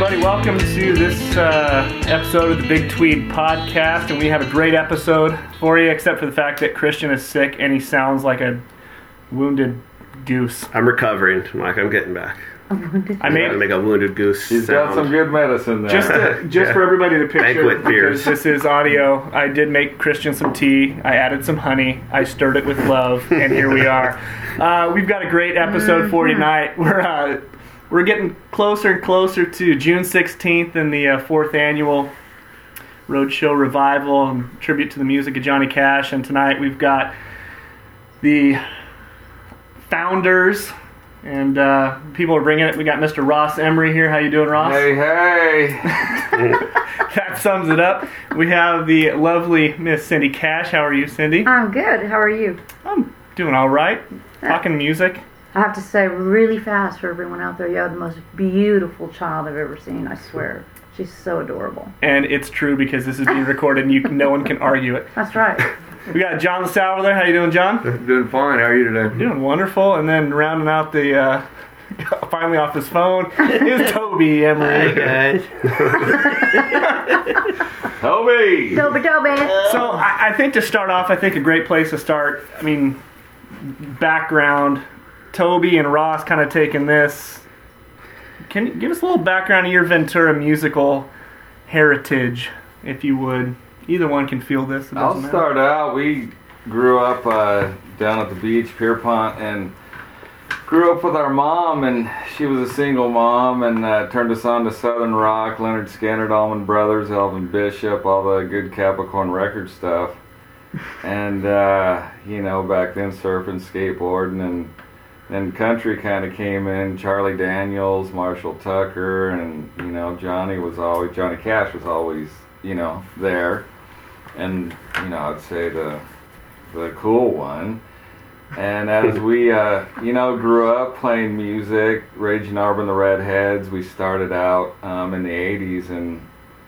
everybody. Welcome to this episode of the Big Tweed Podcast, and we have a great episode for you, except for the fact that Christian is sick and he sounds like a wounded goose. I'm recovering, Mike. I'm getting back. I gotta make a wounded goose He's sound. got some good medicine there. Just for everybody to picture, Banquet beers. because this is audio, I did make Christian some tea. I added some honey. I stirred it with love, and here we are. We've got a great episode for you tonight. We're getting closer and closer to June 16th and the 4th annual Roadshow Revival and tribute to the music of Johnny Cash. And tonight we've got the founders and people are bringing it. We got Mr. Ross Emery here. How you doing, Ross? Hey. That sums it up. We have the lovely Miss Cindy Cash. How are you, Cindy? I'm good. How are you? I'm doing all right. Talking music. I have to say really fast for everyone out there, you have the most beautiful child I've ever seen, I swear. She's so adorable. And it's true because this is being recorded and no one can argue it. That's right. We got John LaSalle over there. How you doing, John? Doing fine. How are you today? Doing wonderful. And then rounding out the, finally off his phone, is Toby Emery. Hi, guys. Toby! Toby. So I think to start off, I think a great place to start, background. Toby and Ross kind of taking this. Can you give us a little background of your Ventura musical heritage, if you would? Either one can feel this. It doesn't I'll matter. start out. We grew up down at the beach, Pierpont, and grew up with our mom, and she was a single mom, and turned us on to Southern Rock, Leonard Skinner, Allman Brothers, Elvin Bishop, all the good Capricorn record stuff. And, back then surfing, skateboarding, and country kind of came in. Charlie Daniels, Marshall Tucker, and, Johnny Cash was always, there. And, I'd say the cool one. And as we, grew up playing music, Raging Auburn the Redheads, we started out in the 80s, and,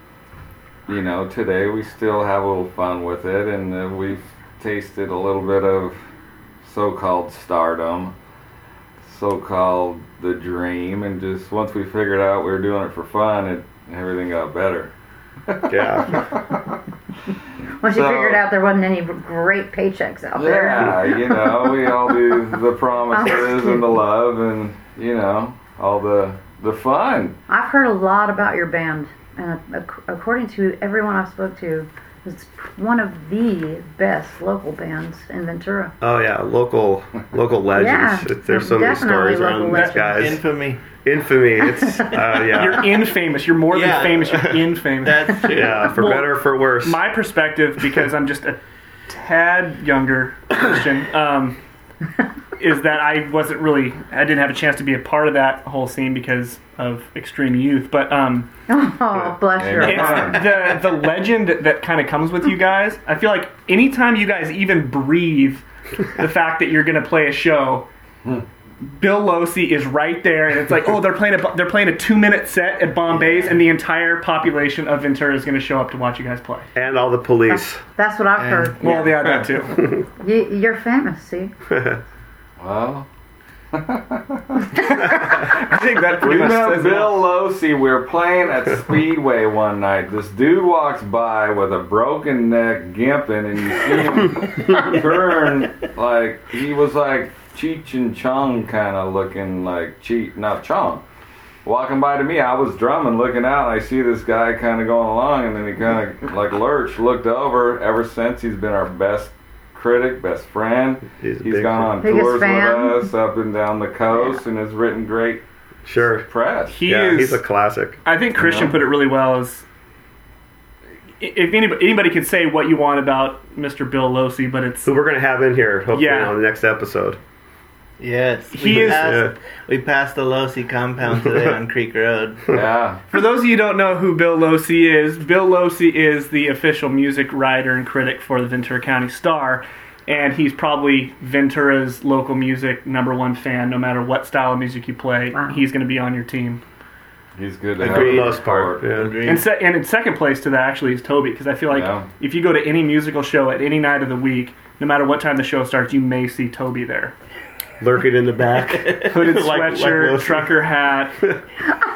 today we still have a little fun with it, and we've tasted a little bit of so-called stardom, so-called the dream, and just once we figured out we were doing it for fun, everything got better. Yeah. Once you figured out there wasn't any great paychecks out there. Yeah, we all do the promises and the love and, all the fun. I've heard a lot about your band, and according to everyone I've spoke to, it's one of the best local bands in Ventura. Oh yeah, local legends. Yeah, There's so many stories around these guys. Infamy. It's yeah. You're infamous. You're more than famous. You're infamous. That's true. Yeah, for better or for worse. My perspective, because I'm just a tad younger Christian, is that I didn't have a chance to be a part of that whole scene because of extreme youth. But Bless your heart. it's the legend that kind of comes with you guys. I feel like anytime you guys even breathe the fact that you're going to play a show, Bill Losey is right there, and it's like, they're playing a 2-minute set at Bombay's, and the entire population of Ventura is going to show up to watch you guys play. And all the police. That's what I've heard. Well, yeah, that too. You're famous, see? Well, I think that pretty we much met says it Bill all. Losey. We were playing at Speedway one night. This dude walks by with a broken neck, gimping, and you see him turn like he was like Cheech and Chong kind of looking like not Chong. Walking by to me, I was drumming, looking out, and I see this guy kind of going along, and then he kind of like lurched, looked over. Ever since, he's been our best critic, best friend. He's gone on tours with us up and down the coast, and has written great press. He's a classic. I think Christian put it really well. As if anybody could say what you want about Mr. Bill Losey, but it's who we're going to have in here hopefully on the next episode. Yes, we passed the Losey compound today on Creek Road. Yeah. For those of you who don't know who Bill Losey is the official music writer and critic for the Ventura County Star, and he's probably Ventura's local music #1 fan. No matter what style of music you play, he's going to be on your team. He's good to have for the most part. Yeah. And in second place to that actually is Toby, because I feel like if you go to any musical show at any night of the week, no matter what time the show starts, you may see Toby there. Lurking in the back. Hooded sweatshirt, trucker hat.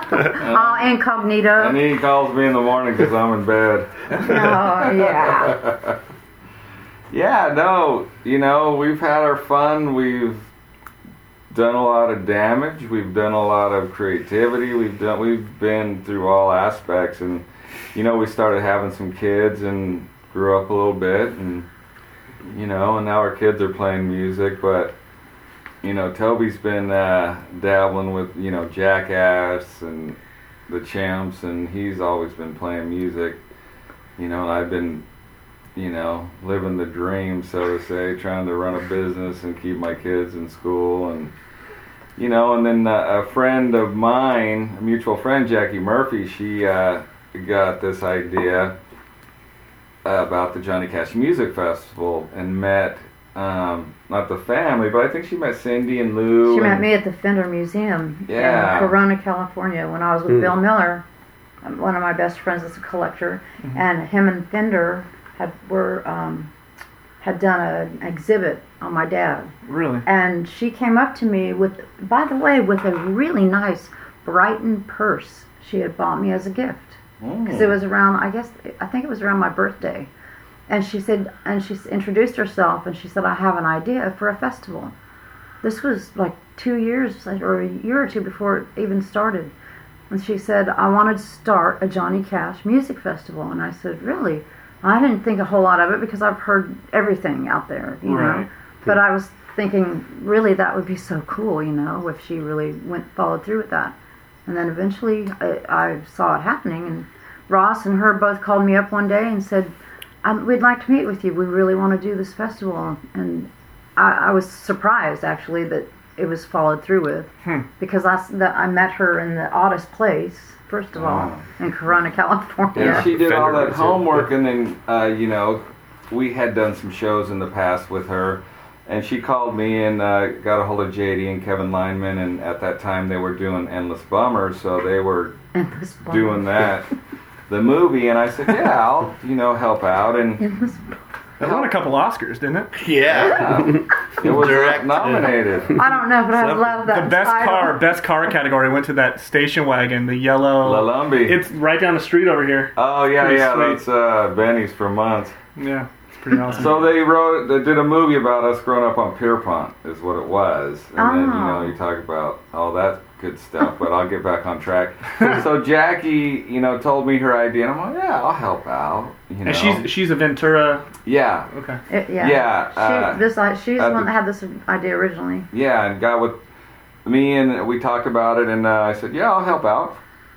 Incognito. And he calls me in the morning because I'm in bed. Oh, yeah. Yeah, no, we've had our fun. We've done a lot of damage. We've done a lot of creativity. We've been through all aspects, and we started having some kids and grew up a little bit, and and now our kids are playing music. But Toby's been dabbling with Jackass and the Champs, and he's always been playing music. And I've been living the dream, so to say, trying to run a business and keep my kids in school, and and then a friend of mine, a mutual friend, Jackie Murphy, she got this idea about the Johnny Cash Music Festival and met not the family, but I think she met Cindy and Lou. She met me at the Fender Museum in Corona, California, when I was with Bill Miller. One of my best friends is a collector, and him and Fender had done an exhibit on my dad. Really? And she came up to me with a really nice Brighton purse she had bought me as a gift. Because it was around, I think it was around my birthday. And she introduced herself, and she said, I have an idea for a festival. This was like 2 years or a year or two before it even started. And she said, I wanted to start a Johnny Cash music festival. And I said, really? I didn't think a whole lot of it because I've heard everything out there, know. But I was thinking, really, that would be so cool, if she really followed through with that. And then eventually I saw it happening, and Ross and her both called me up one day and said, we'd like to meet with you. We really want to do this festival. And I was surprised, actually, that it was followed through with, because I met her in the oddest place, first of all, in Corona, California. Yeah, she did all that homework, and then, we had done some shows in the past with her, and she called me and got a hold of JD and Kevin Lineman, and at that time they were doing Endless Bummer, so they were doing that, the movie, and I said, yeah, I'll, help out, and... It won a couple Oscars, didn't it? Yeah. It was nominated. I don't know, but I love that. The best car category went to that station wagon, the yellow. Lalumbi. It's right down the street over here. Oh yeah, that's Benny's for months. Yeah, it's pretty awesome. So they did a movie about us growing up on Pierpont, is what it was, and then you talk about all that good stuff, but I'll get back on track. So Jackie, told me her idea, and I'm like, yeah, I'll help out. And she's a Ventura. Yeah. Okay. She's the one that had this idea originally. Yeah, and got with me, and we talked about it, and I said, yeah, I'll help out.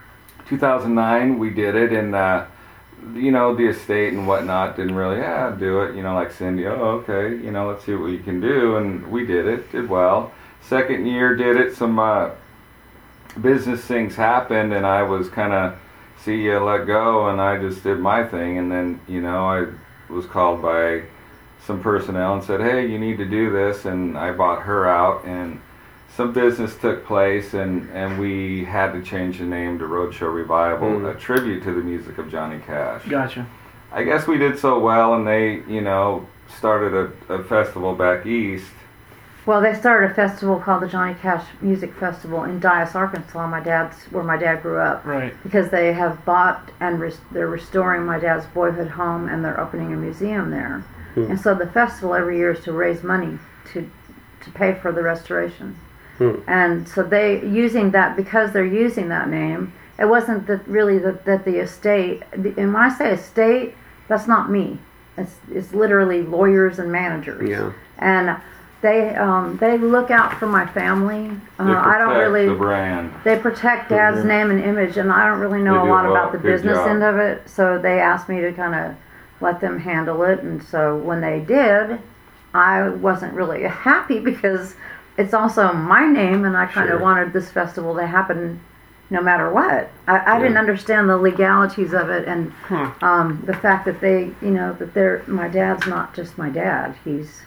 2009, we did it, and the estate and whatnot didn't really, do it. Like Cindy, okay, let's see what we can do, and we did well. Second year, did it. Some business things happened, and I was kind of see you let go, and I just did my thing, and then I was called by some personnel and said, hey, you need to do this, and I bought her out, and some business took place, and we had to change the name to Roadshow Revival, a tribute to the music of Johnny Cash. Gotcha. I guess we did so well, and they started a festival back east. Well, they started a festival called the Johnny Cash Music Festival in Dyess, Arkansas, where my dad grew up. Right. Because they have bought and they're restoring my dad's boyhood home, and they're opening a museum there. And so the festival every year is to raise money to pay for the restoration. And so because they're using that name, it wasn't that the estate, and when I say estate, that's not me. It's literally lawyers and managers. Yeah. And they look out for my family. I don't really. The brand. They protect Dad's name and image, and I don't really know a lot about the business end of it. So they asked me to kind of let them handle it, and so when they did, I wasn't really happy because it's also my name, and I kind of wanted this festival to happen no matter what. I didn't understand the legalities of it, and the fact that my dad's not just my dad. He's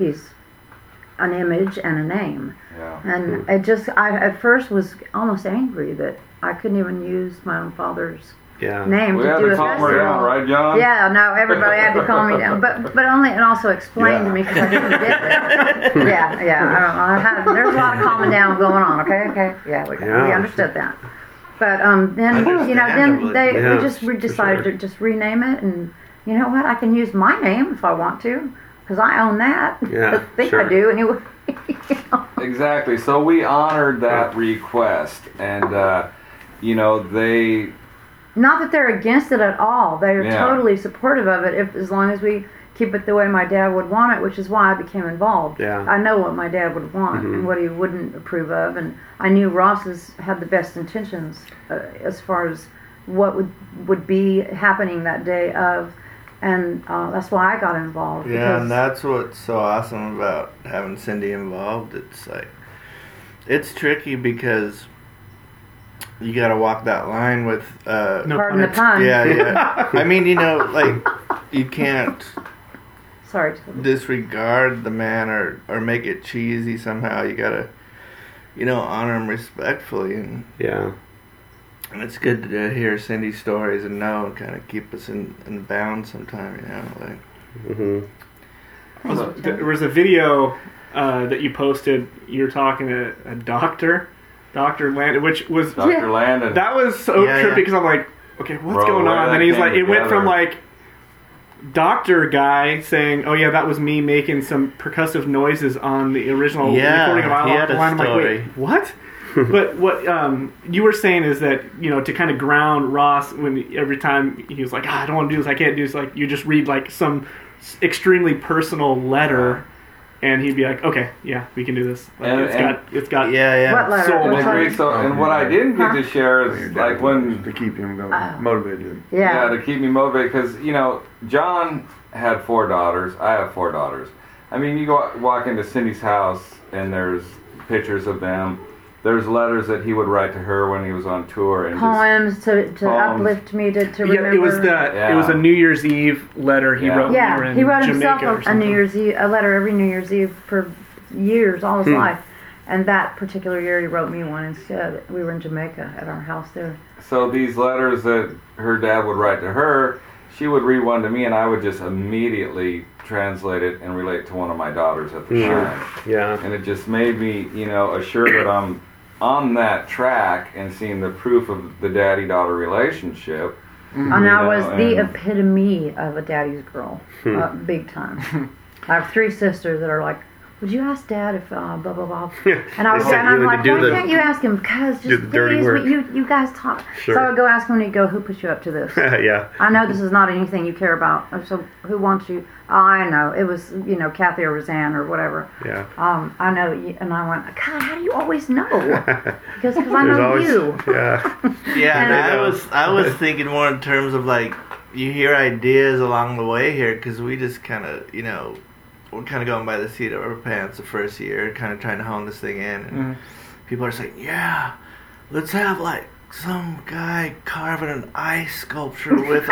an image and a name. Yeah. And I at first was almost angry that I couldn't even use my own father's name we to had do to a calm festival. her down, right, John? Yeah, no, everybody had to calm me down, but only, and also explain to me because I couldn't get it. Yeah, I don't know. There's a lot of calming down going on. Okay, yeah, we understood that. But then we decided to just rename it, and you know what? I can use my name if I want to, because I own that. Yeah, I think I do anyway. Exactly. So we honored that request, and they. Not that they're against it at all. They are totally supportive of it, as long as we keep it the way my dad would want it, which is why I became involved. Yeah. I know what my dad would want and what he wouldn't approve of, and I knew Ross's had the best intentions as far as what would be happening that day of, and that's why I got involved. Yeah, and that's what's so awesome about having Cindy involved. It's like, it's tricky because you got to walk that line with pardon the pun. Yeah. I mean, you can't disregard the man or make it cheesy somehow. You gotta, honor him respectfully, and it's good to hear Cindy's stories and know and kind of keep us in bounds sometime. There was a video that you posted. You were talking to a doctor. Dr. Landon, which was Dr. Landon. That was so trippy because I'm like, okay, what's going on? And he's like, it went from like doctor guy saying, oh yeah, that was me making some percussive noises on the original recording of I Walk the Line. I'm like, wait, what? But what you were saying is that, to kind of ground Ross when every time he was like, I don't want to do this, I can't do this, like you just read like some extremely personal letter. And he'd be like, okay, yeah, we can do this. Like, it's got What letter? And what I didn't get to share is like when to keep him motivated. Yeah, to keep me motivated, because John had 4 daughters. I have 4 daughters. I mean, you walk into Cindy's house and there's pictures of them. There's letters that he would write to her when he was on tour, and poems to uplift me to remember. It was it was a New Year's Eve letter he wrote. Yeah, he wrote himself a New Year's Eve letter every New Year's Eve for years, all his life. And that particular year, he wrote me one instead. We were in Jamaica at our house there. So these letters that her dad would write to her, she would read one to me, and I would just immediately translate it and relate to one of my daughters at the time. Yeah. And it just made me, assured that I'm on that track and seeing the proof of the daddy-daughter relationship. And I was the epitome of a daddy's girl, big time. I have 3 sisters that are like, would you ask Dad if blah blah blah? And I'm like, why can't you ask him? Because just please, you guys talk. Sure. So I would go ask him, and he'd go, who put you up to this? Yeah. I know this is not anything you care about. So who wants you? Oh, I know it was Kathy or Roseanne or whatever. Yeah. I know, and I went, God, how do you always know? Because I know you. Yeah. Yeah. And I was thinking more in terms of like you hear ideas along the way here, because we just kind of we're kind of going by the seat of our pants the first year, kind of trying to hone this thing in. And people are saying, yeah, let's have like some guy carving an ice sculpture with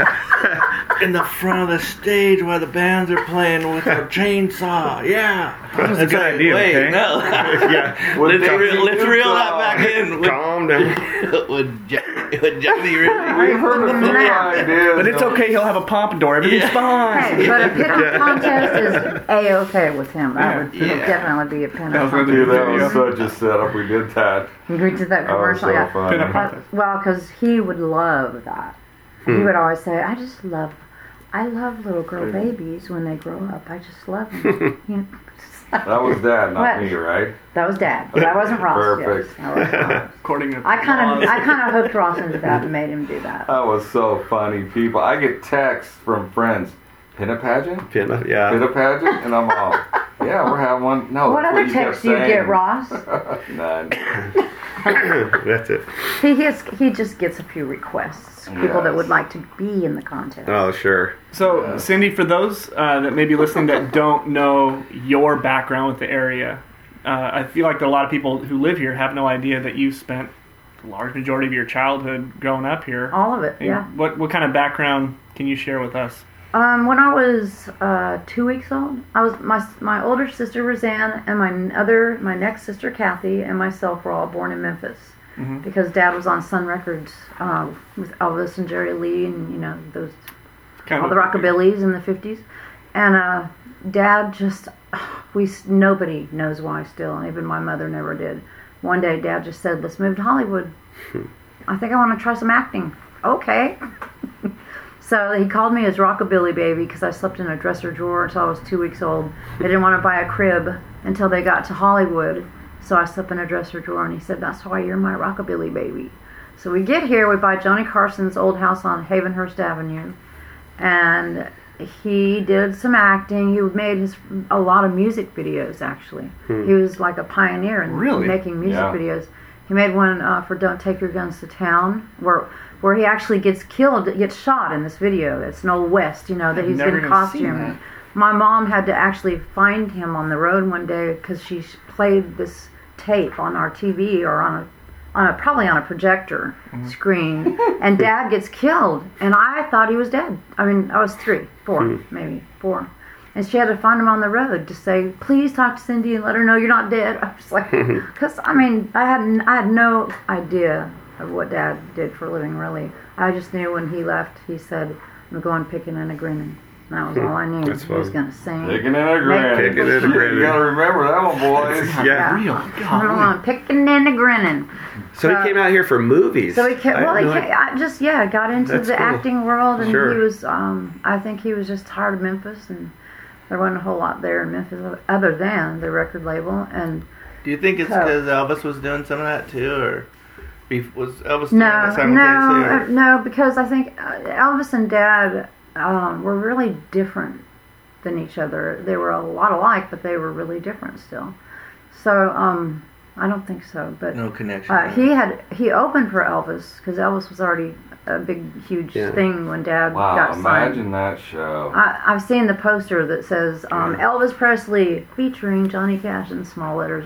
in the front of the stage while the bands are playing with a chainsaw. Yeah. That's a good idea. Wait, okay? no. Yeah. Let's reel that back in. Calm down. Would Johnny really? We've heard a few ideas. But it's okay, he'll have a pompadour. Everything's fine. Hey, but a pickup contest is A-okay with him. That would definitely be a pickup contest. Dude, that was such a setup. We did that. We did that commercial. That was so funny. Well, because he would love that. He would always say, I love little girl babies when they grow up. I just love them. That was Dad, not me, right? That was Dad. That wasn't Ross. Perfect. Yes. That wasn't Ross. According to I kind of hooked Ross into that and made him do that. That was so funny, people. I get texts from friends. Pin a pageant? Pin a pageant? And I'm all, yeah, we're having one. No, what other texts do you get, Ross? None. That's it. He just gets a few requests. People that would like to be in the contest. Oh, sure. So, Cindy, for those that may be listening that don't know your background with the area, I feel like that a lot of people who live here have no idea that you spent the large majority of your childhood growing up here. All of it, yeah. What kind of background can you share with us? When I was 2 weeks old, I was my older sister Roseanne and my next sister Kathy and myself were all born in Memphis. Because Dad was on Sun Records with Elvis and Jerry Lee and those all the rockabillys in the 50s, and Dad just nobody knows why still, and even my mother never did. One day Dad just said, let's move to Hollywood. I think I want to try some acting. Okay. So he called me his rockabilly baby because I slept in a dresser drawer until I was 2 weeks old. They didn't want to buy a crib until they got to Hollywood. So I slept in a dresser drawer, and he said, that's why you're my rockabilly baby. So we get here, we buy Johnny Carson's old house on Havenhurst Avenue. And he did some acting. He made a lot of music videos, actually. He was like a pioneer in making music videos. He made one for Don't Take Your Guns to Town, where he actually gets shot in this video. It's an old West, that he's in costume. My mom had to actually find him on the road one day because she played this tape on our TV or probably on a projector screen, and Dad gets killed, and I thought he was dead. I mean, I was 3, 4, maybe 4. And she had to find him on the road to say, please talk to Cindy and let her know you're not dead. I was like, because, I had no idea of what Dad did for a living, really. I just knew when he left, he said, I'm going picking and a grinning. And that was all I knew. That's he was going to sing. Picking and a grinning. Picking and a grinning. You got to remember that one, boys. Yeah. Real. I'm going picking and a grinning. So he came out here for movies. So he got into the acting world, and he was, I think he was just tired of Memphis, and there wasn't a whole lot there in Memphis other than the record label. And do you think it's because Elvis was doing some of that too, or was Elvis doing it simultaneously? No, because I think Elvis and Dad were really different than each other. They were a lot alike, but they were really different still. So I don't think so. But no connection. He opened for Elvis because Elvis was already a big, huge thing when Dad got signed. Wow, imagine that show. I've seen the poster that says Elvis Presley featuring Johnny Cash in small letters.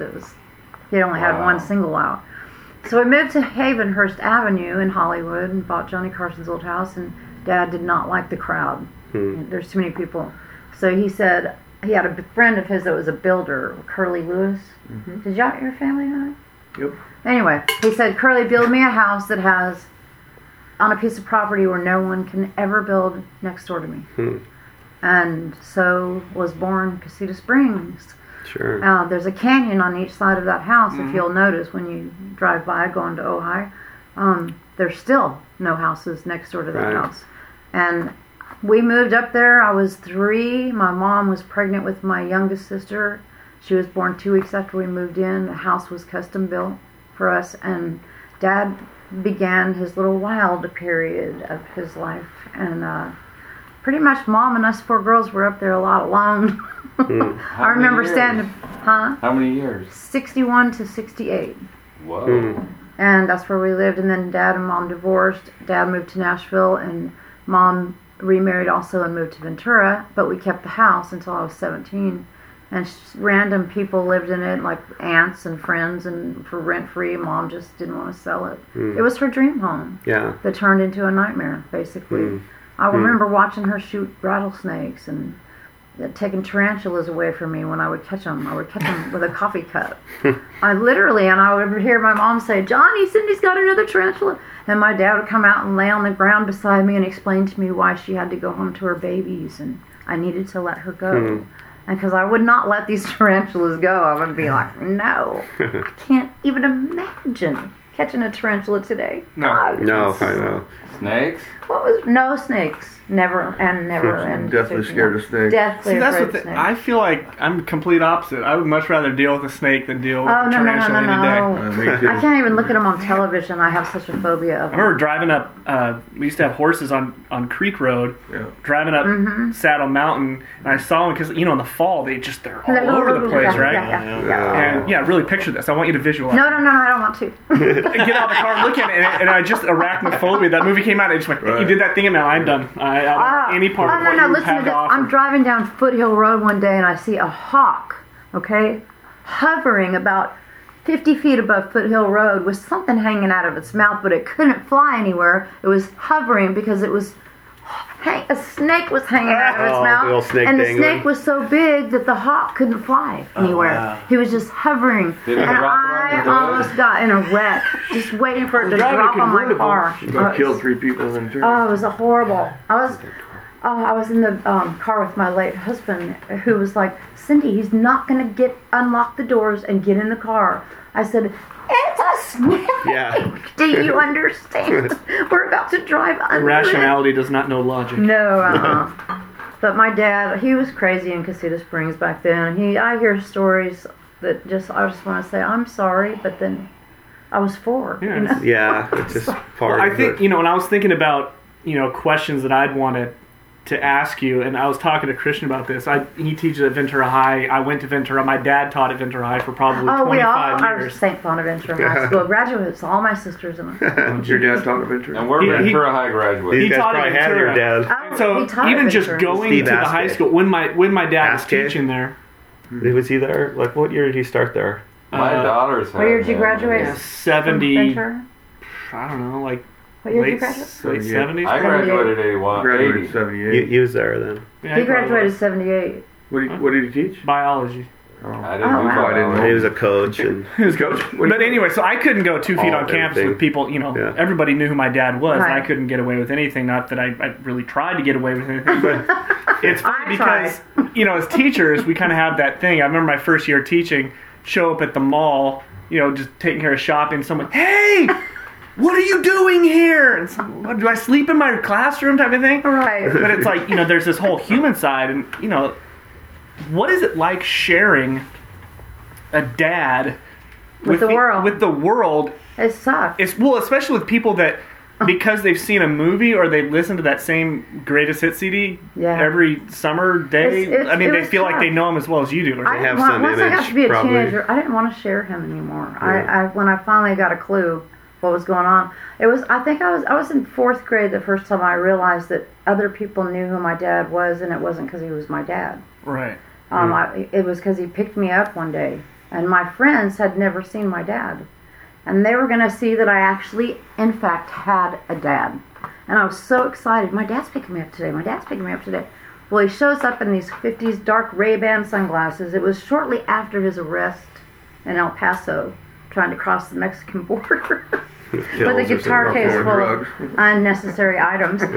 He only had one single out. So we moved to Havenhurst Avenue in Hollywood and bought Johnny Carson's old house, and Dad did not like the crowd. There's too many people. So he said he had a friend of his that was a builder, Curly Lewis. Did your family know? Yep. Anyway, he said, Curly, build me a house that has on a piece of property where no one can ever build next door to me. And so was born Casita Springs. Sure. There's a canyon on each side of that house, if you'll notice when you drive by going to Ojai. There's still no houses next door to that house. And we moved up there. I was 3. My mom was pregnant with my youngest sister. She was born 2 weeks after we moved in. The house was custom built for us, and Dad began his little wild period of his life. And pretty much Mom and us 4 girls were up there a lot alone. I remember standing... Huh? How many years? 61 to 68. Whoa. And that's where we lived. And then Dad and Mom divorced. Dad moved to Nashville, and Mom remarried also and moved to Ventura. But we kept the house until I was 17. And random people lived in it, like aunts and friends, and for rent-free. Mom just didn't want to sell it. It was her dream home. Yeah. That turned into a nightmare, basically. I remember watching her shoot rattlesnakes and taking tarantulas away from me when I would catch them. I would catch them with a coffee cup. I would hear my mom say, Johnny, Cindy's got another tarantula. And my dad would come out and lay on the ground beside me and explain to me why she had to go home to her babies, and I needed to let her go. And because I would not let these tarantulas go, I would be like, no, I can't even imagine catching a tarantula today. No, I know. Snakes? No snakes. Never. And definitely scared of snakes. Deathly See, that's afraid what of snakes. I feel like I'm complete opposite. I would much rather deal with a snake than deal with a tarantula any day. Me too. I can't even look at them on television. I have such a phobia of I them. remember driving up, we used to have horses on Creek Road, driving up Saddle Mountain, and I saw them because, in the fall, they're all over the place, right? Yeah. And really picture this. I want you to visualize. No, I don't want to. Get out of the car, look at it, and I just arachnophobia. That movie came out, and I just went, you did that thing, and now I'm done. I don't want any part of what you listen have to to this. offer. I'm driving down Foothill Road one day, and I see a hawk, hovering about 50 feet above Foothill Road with something hanging out of its mouth, but it couldn't fly anywhere. It was hovering because it was... a snake was hanging out of its mouth, and the snake was so big that the hawk couldn't fly anywhere. He was just hovering, and I almost got in a wreck, just waiting for it to drop on my car. Killed 3 people in turn. Oh, it was horrible. I was in the car with my late husband, who was like, Cindy, he's not going to unlock the doors and get in the car I said, it's a snake. Yeah. Do you understand? We're about to drive under it. Rationality does not know logic. No, But my dad, he was crazy in Casita Springs back then. I hear stories that I just want to say, I'm sorry, but then I was 4. Yeah, you know? Yeah, it's just part I of think, it. when I was thinking about, questions that I'd wanted to ask you, and I was talking to Christian about this. He teaches at Ventura High. I went to Ventura. My dad taught at Ventura High for probably 25 we all are years. St. Bonaventure High School graduates, all my sisters and I. Your dad taught at Ventura? And we're Ventura High graduates. These guys taught at probably had Ventura. your dad. Oh, So he taught even at just Ventura. going Steve to the high Askey. school, when my dad was Askey. teaching there, Was he there? Like, what year did he start there? My daughters. What year did you graduate? yeah, From 70, Ventura? I don't know, like What year did you late graduate? 70s. I graduated 81. Graduated 80. 78. He was there then. Yeah, He probably graduated was. 78. What did he teach? Biology. I didn't Oh, do wow. I didn't biology. He was a coach, and He was Coach? But anyway, so I couldn't go 2 feet All on campus everything. with people, Yeah. everybody knew who my dad was, and I Right. couldn't get away with anything. Not that I really tried to get away with anything, but it's funny I because, as teachers, we kind of have that thing. I remember my first year teaching, show up at the mall, just taking care of shopping, someone, hey! What are you doing here? And so, what, do I sleep in my classroom type of thing? Right. But it's like, there's this whole human side, and, what is it like sharing a dad With the world. With the world, It sucks. especially with people that, because they've seen a movie or they've listened to that same greatest hit CD Yeah. every summer day. It's- I mean, it they was feel like tough. they know him as well as you do. Or I something. have didn't some once I got image, to be a probably. teenager, I didn't want to share him anymore. I when I finally got a clue what was going on, I think I was in 4th grade the first time I realized that other people knew who my dad was, and it wasn't because he was my dad. Right. It was because he picked me up one day, and my friends had never seen my dad, and they were going to see that I actually, in fact, had a dad. And I was so excited. My dad's picking me up today. My dad's picking me up today. Well, he shows up in these 50s dark Ray-Ban sunglasses. It was shortly after his arrest in El Paso, trying to cross the Mexican border. With a pills or guitar something. case Or full of drugs. unnecessary items. And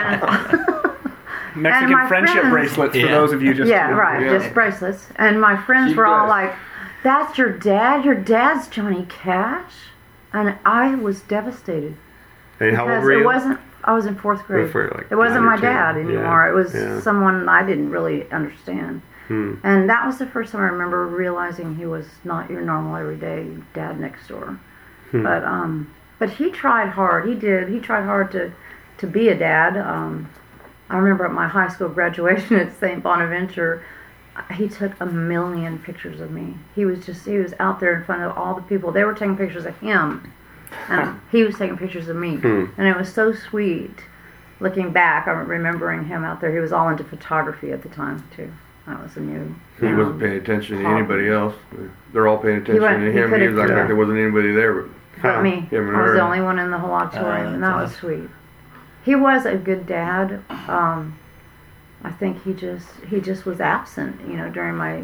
Mexican my friendship friends- bracelets for Yeah. those of you just yeah, right, Yeah. just bracelets. And my friends Cheap were all dress. like, "That's your dad? Your dad's Johnny Cash?" And I was devastated And how old because were you? it wasn't. I was in 4th grade. For, like, It wasn't 9 or my 10. dad anymore. Yeah. It was Yeah. someone I didn't really understand. Hmm. And that was the first time I remember realizing he was not your normal everyday dad next door. Hmm. But he tried hard. He did. He tried hard to be a dad. I remember at my high school graduation at St. Bonaventure, he took 1 million pictures of me. He was out there in front of all the people. They were taking pictures of him, and he was taking pictures of me. Hmm. And it was so sweet. Looking back, I'm remembering him out there. He was all into photography at the time too. That was a new. He wasn't paying attention to anybody else. They're all paying attention went- to he him. He could've- was acting Yeah. like there wasn't anybody there. But But me. Him and I was her. the only one in the whole auditorium, and that that's was sweet. He was a good dad. I think he just was absent, during my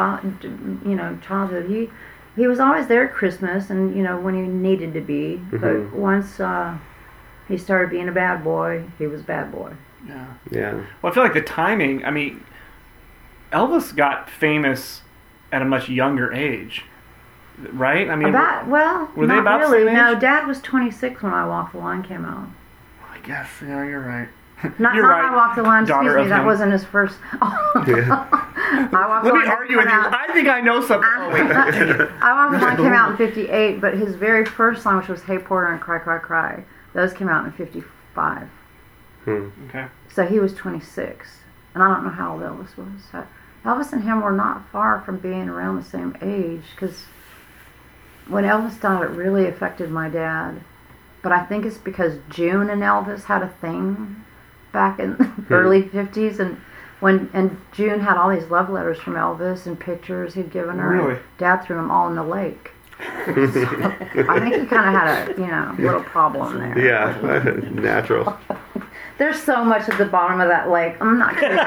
childhood. He was always there at Christmas, and when he needed to be. But once he started being a bad boy, he was a bad boy. Yeah. Yeah. Well, I feel like the timing, I mean, Elvis got famous at a much younger age, right? I mean, Were they not about the really. same No, age? Dad was 26 when I Walk the Line came out. I guess, yeah, you're right. Not You're I right. Walk the Line. Daughter Excuse me, of that him. wasn't his first. Yeah. I Walk the Let me Line argue with you. came out- I think I know something. Oh, wait. I Walk the Line came out in 58, but his very first song, which was Hey Porter and Cry Cry Cry, those came out in 55. Okay. So he was 26. And I don't know how old Elvis was. Elvis and him were not far from being around the same age, because when Elvis died, it really affected my dad. But I think it's because June and Elvis had a thing back in the early 50s, and June had all these love letters from Elvis and pictures he'd given her. Really? Dad threw them all in the lake. I think he kind of had a little problem there. Yeah. Natural. There's so much at the bottom of that lake. I'm not kidding.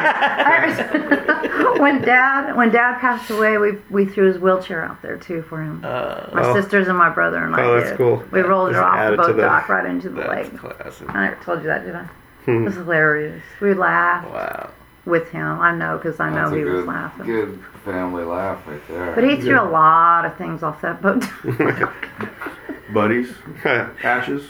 when Dad passed away, we threw his wheelchair out there too for him. My Oh. sisters and my brother and I Oh, that's did. cool. We rolled it Just off the added to boat the- dock right into the That's lake. classic. I never told you that, did I? It was hilarious. We laughed. Wow. with him. I know because I know That's a he was good, laughing. good family laugh right there. But he threw a lot of things off that boat. Buddies, ashes.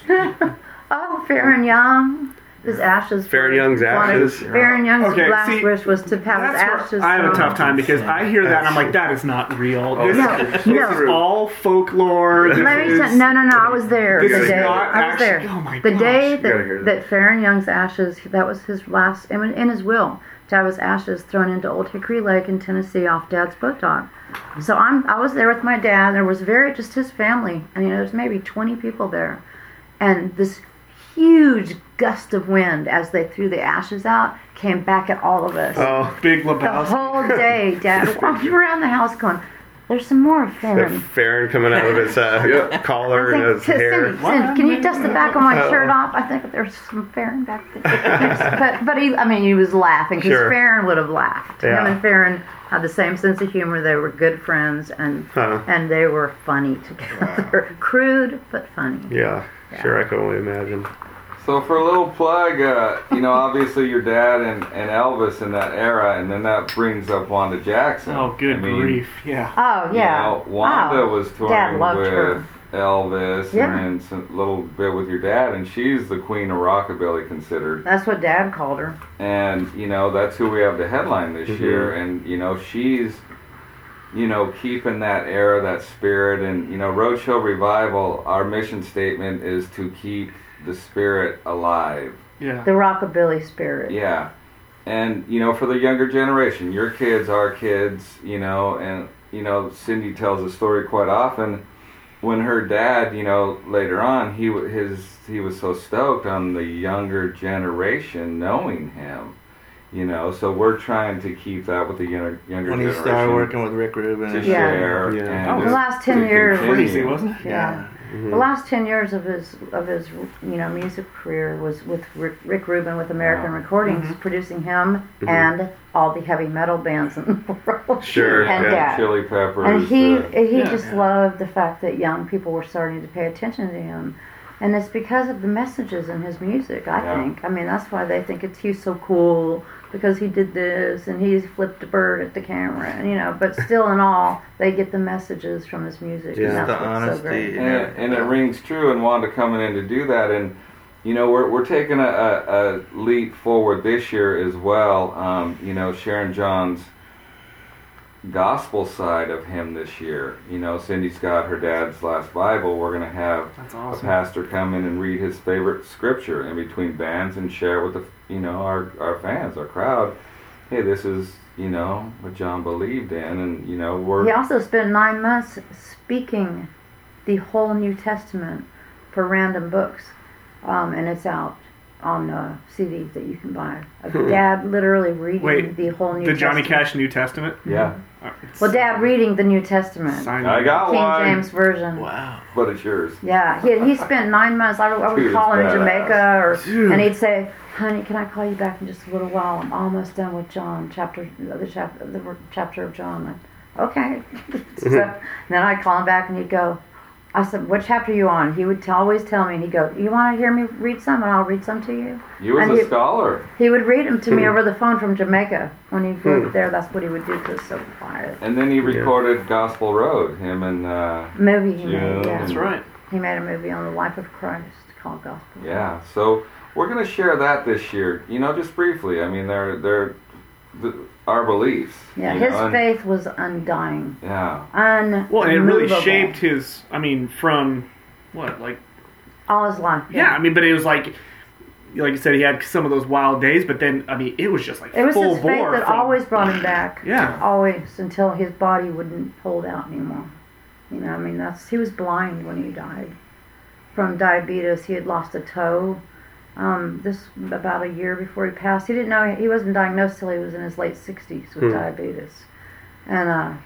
Oh, Farron Young. His ashes. Farron Young's ashes. Farron Young's Okay, last see, wish was to have his That's ashes. where I have a thrown. tough time because I hear that and I'm like, that is not real. This, No. this is all folklore. This Let me is, tell no, I was there. This The is day not I was there. actually- oh my the gosh, day you gotta hear that Farron Young's ashes, that was his last, in his will, to have his ashes thrown into Old Hickory Lake in Tennessee off Dad's boat dock. So I was there with my dad. There was just his family. I mean, there's maybe 20 people there, and this huge gust of wind as they threw the ashes out came back at all of us. Oh, Big The Lebowski. whole day, Dad walked around the house going, "There's some more of that Farron." Farron coming out of his collar and his hair. Cindy, can you dust the back of my shirt off? I think there's some Farron back there. but he was laughing because Sure. Farron would have laughed. Yeah. Him and Farron had the same sense of humor. They were good friends and they were funny together. Crude but funny. Yeah, sure, I can only imagine. So for a little plug, obviously your dad and Elvis in that era, and then that brings up Wanda Jackson. Oh, good I mean, grief. Yeah. Oh yeah. Wanda was Dad touring loved with her. Elvis Yeah. and then a little bit with your dad, and she's the queen of rockabilly considered. That's what Dad called her. And, that's who we have to headline this year. And, she's, keeping that era, that spirit. And, Roadshow Revival, our mission statement is to keep the spirit alive. Yeah. The rockabilly spirit. Yeah. And, for the younger generation, your kids, our kids, and, Cindy tells a story quite often when her dad, later on, he was so stoked on the younger generation knowing him, so we're trying to keep that with the younger When generation. he started working with Rick Rubin. to and- share. Yeah. And The just last 10 to years. continue. Crazy, wasn't it? Yeah. The last 10 years of his music career was with Rick Rubin with American Recordings, producing him and all the heavy metal bands in the world. Sure, and yeah. Dad. Chili Peppers. And he Yeah. just loved the fact that young people were starting to pay attention to him. And it's because of the messages in his music, I Yeah. think. I mean, that's why they think he's so cool, because he did this and he flipped a bird at the camera, and but still in all, they get the messages from his music. Yeah. And that's The what's honesty. so great. And it rings true, and Wanda coming in to do that, and we're taking a leap forward this year as well. Sharon John's gospel side of him this year. Cindy's got her dad's last Bible. We're gonna have That's a awesome. pastor come in and read his favorite scripture in between bands and share with the our fans, our crowd. Hey, this is what John believed in, and we're He also spent 9 months speaking the whole New Testament for Random Books, and it's out on CDs that you can buy. Dad literally reading Wait, the whole New The Testament. Johnny Cash New Testament? yeah. Well, Dad reading the New Testament, Sign I me. got King one, James Version. Wow. but it's yours. Yeah, he spent 9 months. I would Dude, call him in it's Jamaica, Dude. and he'd say, "Honey, can I call you back in just a little while? I'm almost done with John, the chapter of John." Like, okay. So then I'd call him back, and he'd go, I said, "What chapter are you on?" He would always tell me, and he'd go, "You want to hear me read some, and I'll read some to you?" You was And a he- scholar. He would read them to me over the phone from Jamaica. When he'd go there, that's what he would do, because it's so quiet. And then he recorded Gospel Road, him and Movie he Yeah, made, yeah. That's right. He made a movie on the life of Christ called Gospel. yeah. So we're gonna share that this year. Just briefly. I mean, they're our beliefs. Yeah, you his know, and- faith was undying. Yeah. Well, and it really Unmovable. shaped his, from, All his life. yeah, but it was like you said, he had some of those wild days, but then, it was just like It was full his faith bore. that from- always brought him back. Yeah. Always, until his body wouldn't hold out anymore. He was blind when he died. From diabetes, he had lost a toe. This about a year before he passed. He didn't know, he wasn't diagnosed till he was in his late 60s with diabetes. And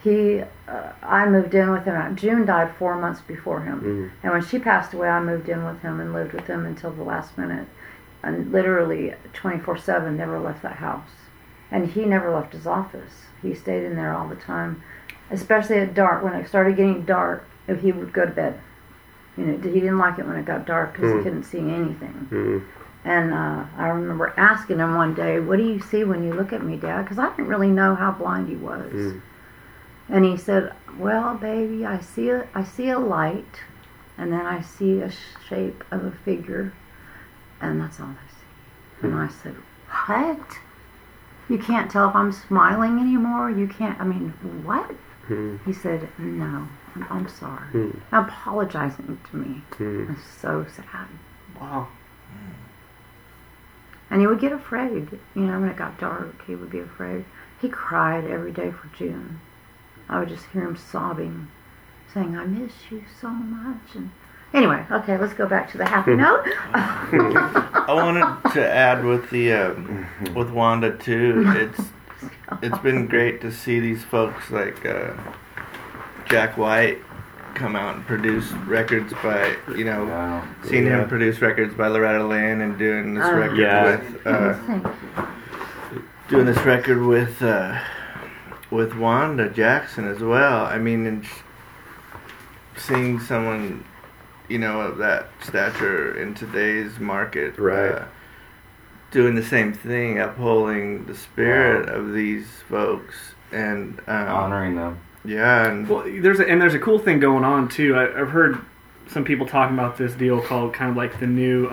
I moved in with him. June died 4 months before him. And when she passed away, I moved in with him and lived with him until the last minute. And literally 24/7, never left that house. And he never left his office. He stayed in there all the time, especially at dark. When it started getting dark, he would go to bed. He didn't like it when it got dark because he couldn't see anything. And I remember asking him one day, "What do you see when you look at me, Dad?" Because I didn't really know how blind he was. And he said, "Well, baby, I see a light, and then I see a shape of a figure, and that's all I see." And I said, "What? You can't tell if I'm smiling anymore? You can't, what?" He said, "No, I'm sorry." Apologizing to me. It's so sad. Wow. And he would get afraid. When it got dark, he would be afraid. He cried every day for June. I would just hear him sobbing, saying, "I miss you so much." And anyway, okay, let's go back to the happy note. I wanted to add with the with Wanda too. It's been great to see these folks like Jack White come out and produce records by seeing him produce records by Loretta Lynn and doing this record with Wanda Jackson as well. I mean, and seeing someone of that stature in today's market, doing the same thing, upholding the spirit of these folks and honoring them. Yeah, and well, there's a cool thing going on too. I've heard some people talking about this deal called kind of like the new.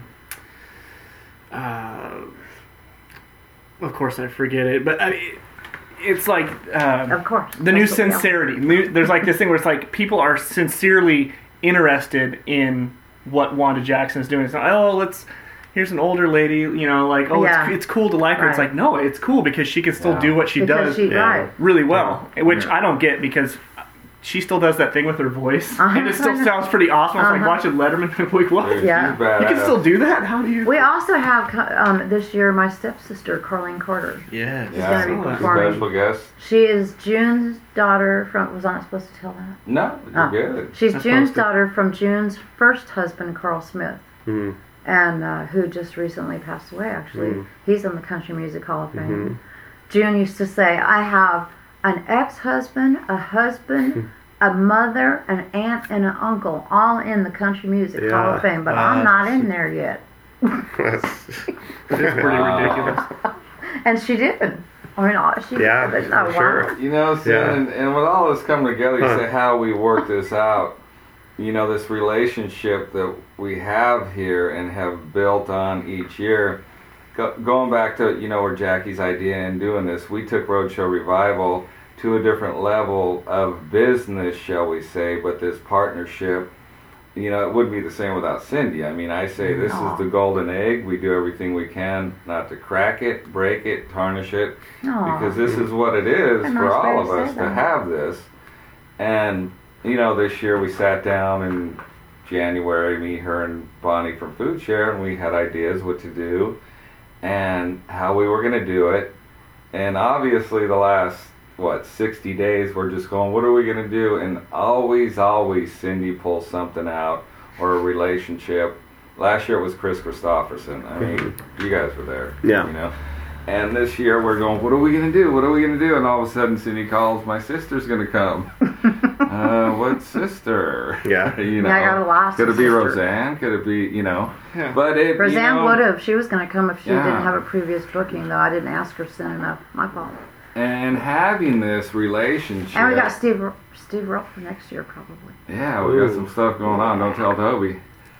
Of course, I forget it, but it's like of course the new sincerity. There's like this thing where it's like people are sincerely interested in what Wanda Jackson is doing. It's not, here's an older lady, it's cool to like her. It's like, no, it's cool because she can still do what she does really well, which I don't get because she still does that thing with her voice, and it still sounds pretty awesome. It's like watching Letterman. Like, what? Yeah. You can still do that? How do you? We also have this year my stepsister, Carlene Carter. Yeah. She's going to be performing. Special guest. She is June's daughter from... Was I not supposed to tell that? No, you're good. She's June's daughter from June's first husband, Carl Smith. And who just recently passed away, actually. He's in the Country Music Hall of Fame. June used to say, "I have an ex-husband, a husband, a mother, an aunt, and an uncle, all in the Country Music Hall of Fame, but I'm not in there yet." It's pretty ridiculous. And she did. She did. Oh, sure. Wow. And with all this coming together, you say how we work this out. This relationship that we have here and have built on each year, going back to, where Jackie's idea in doing this, we took Roadshow Revival to a different level of business, shall we say, but this partnership, it wouldn't be the same without Cindy. I say this is the golden egg. We do everything we can not to crack it, break it, tarnish it, because this is what it is for all of us to have this. And this year we sat down in January, me, her, and Bonnie from Food Share, and we had ideas what to do and how we were going to do it. And obviously the last, 60 days, we're just going, what are we going to do? And always Cindy pulls something out or a relationship. Last year it was Chris Christopherson. You guys were there. Yeah. And this year we're going, what are we going to do? What are we going to do? And all of a sudden Cindy calls, my sister's going to come. What sister? Yeah. I got a lot. Could it be Roseanne? Could it be, Yeah. But it, Roseanne would have. She was going to come if she didn't have a previous booking, though. I didn't ask her soon enough. My fault. And having this relationship. And we got Steve Roll for next year, probably. Yeah, we got some stuff going on. Don't tell Toby.